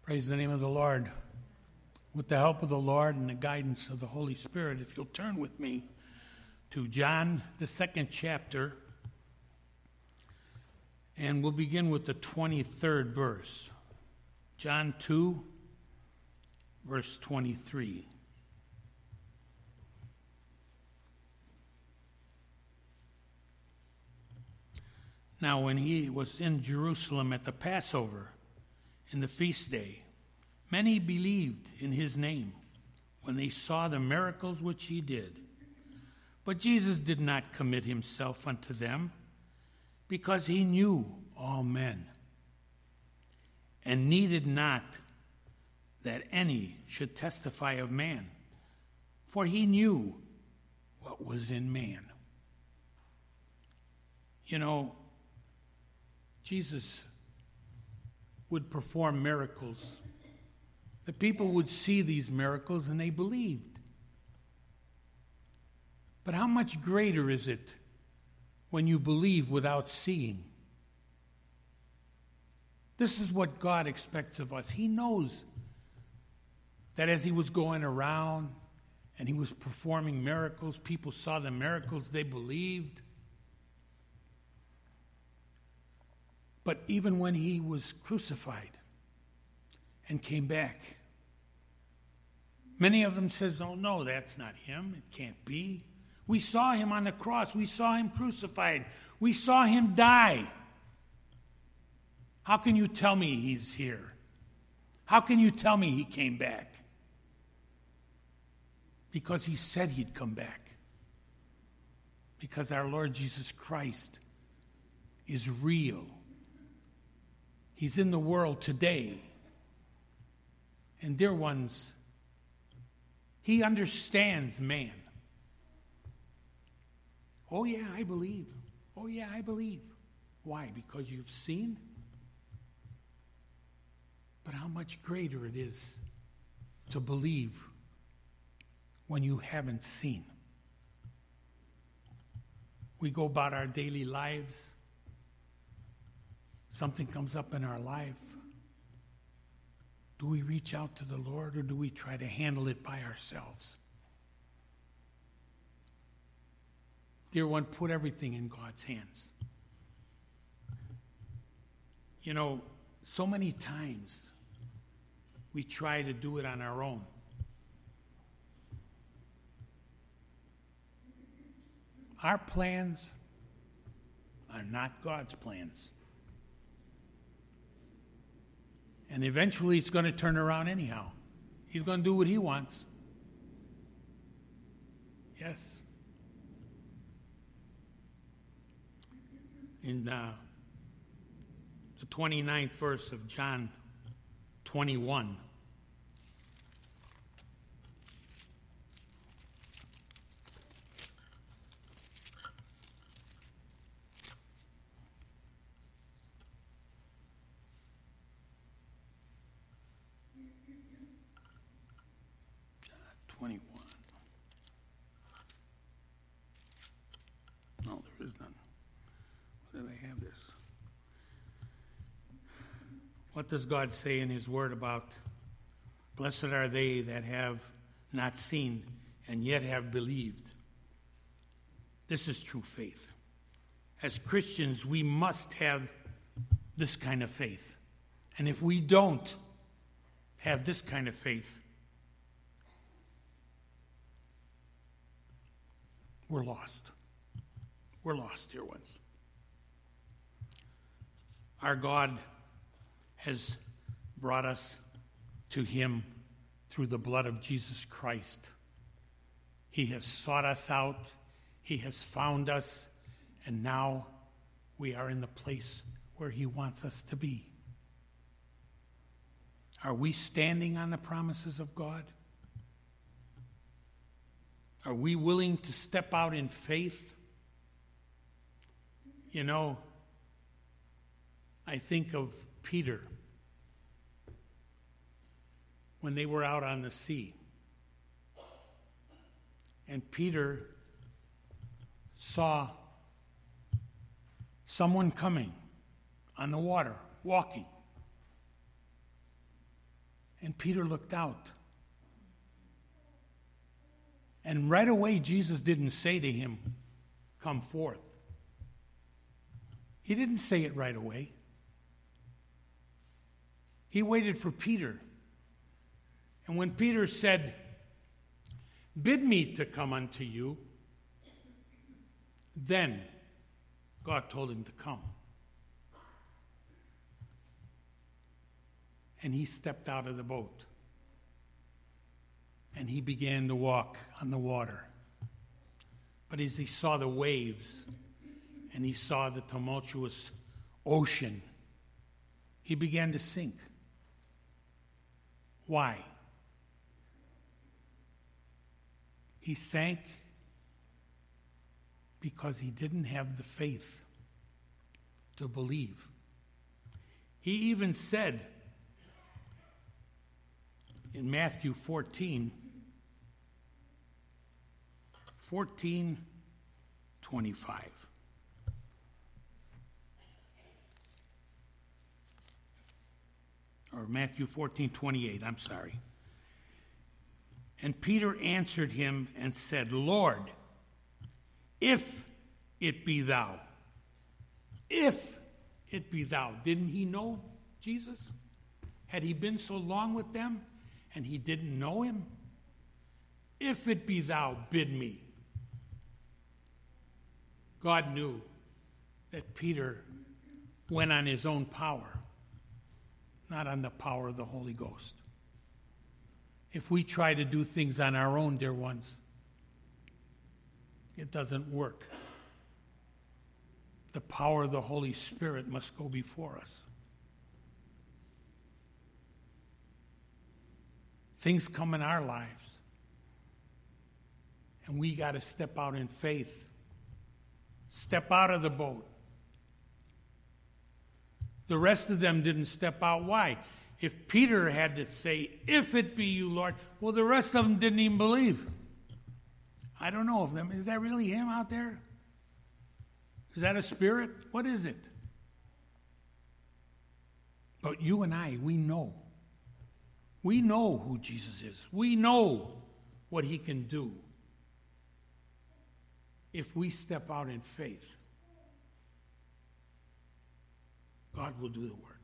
Praise the name of the Lord. With the help of the Lord and the guidance of the Holy Spirit, if you'll turn with me to John, the 2nd chapter, and we'll begin with the 23rd verse. John 2, verse 23. Now, when he was in Jerusalem at the Passover, in the feast day, many believed in his name when they saw the miracles which he did. But Jesus did not commit himself unto them, because he knew all men, and needed not that any should testify of man, for he knew what was in man. You know, Jesus would perform miracles. The people would see these miracles and they believed. But how much greater is it when you believe without seeing? This is what God expects of us. He knows that as he was going around and he was performing miracles, people saw the miracles, they believed. But even when he was crucified and came back, many of them says, "Oh no, that's not him. It can't be. We saw him on the cross. We saw him crucified. We saw him die. How can you tell me he's here? How can you tell me he came back?" Because he said he'd come back. Because our Lord Jesus Christ is real. He's in the world today. And dear ones, he understands man. Oh yeah, I believe. Oh yeah, I believe. Why? Because you've seen? But how much greater it is to believe when you haven't seen. We go about our daily lives. Something comes up in our life. Do we reach out to the Lord, or do we try to handle it by ourselves? Dear one, put everything in God's hands. You know, so many times we try to do it on our own. Our plans are not God's plans. And eventually it's going to turn around anyhow. He's going to do what he wants. Yes. In the 29th verse of John 21. No, there is none. Where do they have this? What does God say in his word about blessed are they that have not seen and yet have believed? This is true faith. As Christians, we must have this kind of faith. And if we don't have this kind of faith, we're lost. We're lost, dear ones. Our God has brought us to him through the blood of Jesus Christ. He has sought us out. He has found us. And now we are in the place where he wants us to be. Are we standing on the promises of God? Are we willing to step out in faith? You know, I think of Peter when they were out on the sea. And Peter saw someone coming on the water, walking. And Peter looked out. And right away, Jesus didn't say to him, "Come forth." He didn't say it right away. He waited for Peter. And when Peter said, "Bid me to come unto you," then God told him to come. And he stepped out of the boat. And he began to walk on the water. But as he saw the waves and he saw the tumultuous ocean, he began to sink. Why? He sank because he didn't have the faith to believe. He even said in Matthew 14:25. Or Matthew 14:28, I'm sorry. And Peter answered him and said, "Lord, if it be thou." If it be thou. Didn't he know Jesus? Had he been so long with them and he didn't know him? If it be thou, bid me. God knew that Peter went on his own power, not on the power of the Holy Ghost. If we try to do things on our own, dear ones, it doesn't work. The power of the Holy Spirit must go before us. Things come in our lives, and we got to step out in faith. Step out of the boat. The rest of them didn't step out. Why? If Peter had to say, "If it be you, Lord," well, the rest of them didn't even believe. I don't know of them. Is that really him out there? Is that a spirit? What is it? But you and I, we know. We know who Jesus is. We know what he can do if we step out in faith. God will do the work.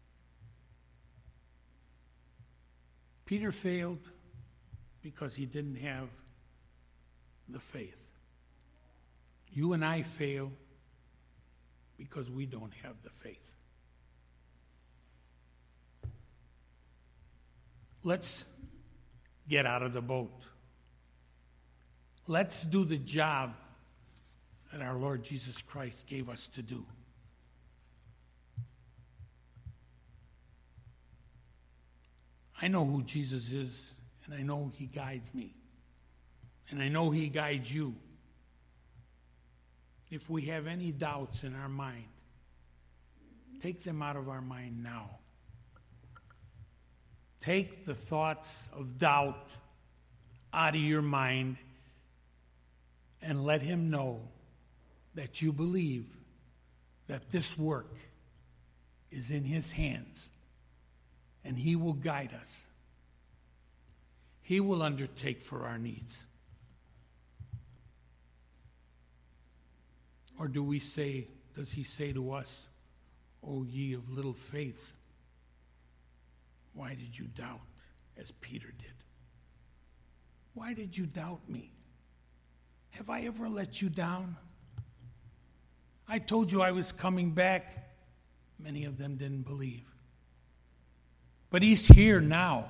Peter failed because he didn't have the faith. You and I fail because we don't have the faith. Let's get out of the boat. Let's do the job that our Lord Jesus Christ gave us to do. I know who Jesus is, and I know he guides me. And I know he guides you. If we have any doubts in our mind, take them out of our mind now. Take the thoughts of doubt out of your mind and let him know that you believe that this work is in his hands and he will guide us. He will undertake for our needs. Or do we say, does he say to us, "O ye of little faith, why did you doubt?" as Peter did. Why did you doubt me? Have I ever let you down? I told you I was coming back. Many of them didn't believe. But he's here now.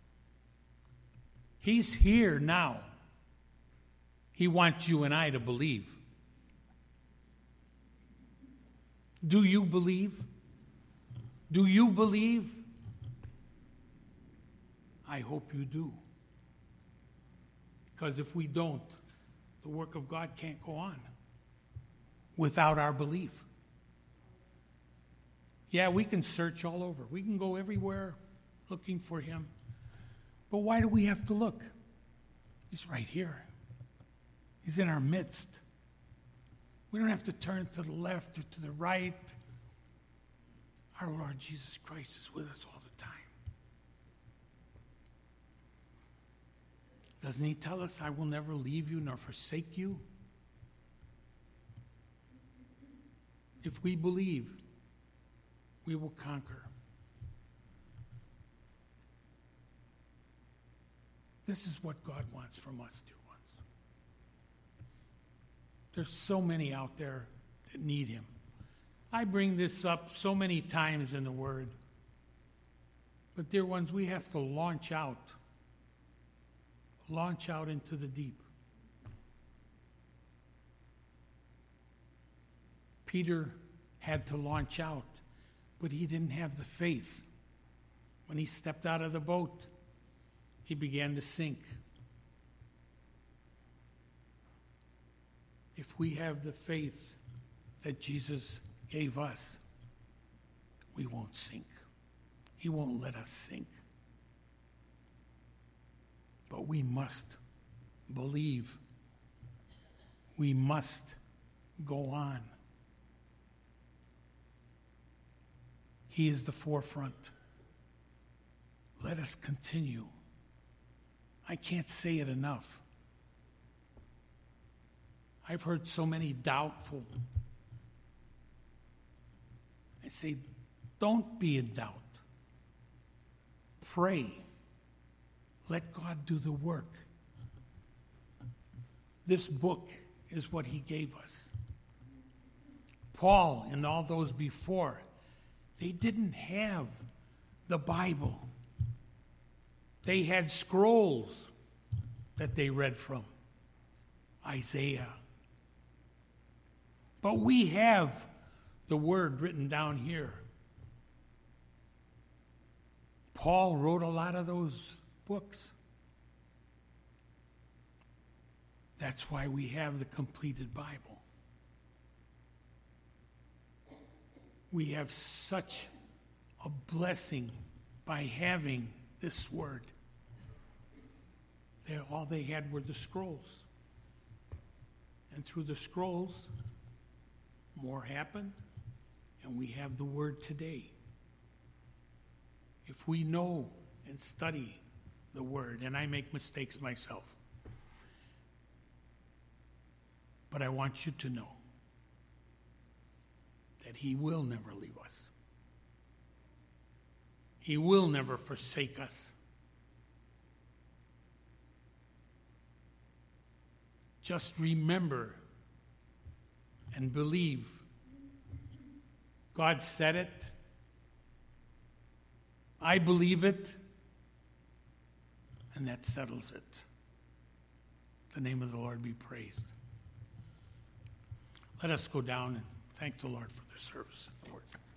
He's here now. He wants you and I to believe. Do you believe? Do you believe? I hope you do. Because if we don't, the work of God can't go on without our belief. Yeah, we can search all over. We can go everywhere looking for him. But why do we have to look? He's right here. He's in our midst. We don't have to turn to the left or to the right. Our Lord Jesus Christ is with us all the time. Doesn't he tell us, I will never leave you nor forsake you? If we believe, we will conquer. This is what God wants from us, dear ones. There's so many out there that need him. I bring this up so many times in the Word. But dear ones, we have to launch out into the deep. Peter had to launch out, but he didn't have the faith. When he stepped out of the boat, he began to sink. If we have the faith that Jesus gave us, we won't sink. He won't let us sink. But we must believe. We must go on. He is the forefront. Let us continue. I can't say it enough. I've heard so many doubtful. I say, don't be in doubt. Pray. Let God do the work. This book is what he gave us. Paul and all those before, they didn't have the Bible. They had scrolls that they read from. Isaiah. But we have the word written down here. Paul wrote a lot of those books. That's why we have the completed Bible. We have such a blessing by having this word. All they had were the scrolls. And through the scrolls, more happened, and we have the word today. If we know and study the word, and I make mistakes myself, but I want you to know that he will never leave us. He will never forsake us. Just remember and believe. God said it. I believe it. And that settles it. The name of the Lord be praised. Let us go down and thank the Lord for the service of the word.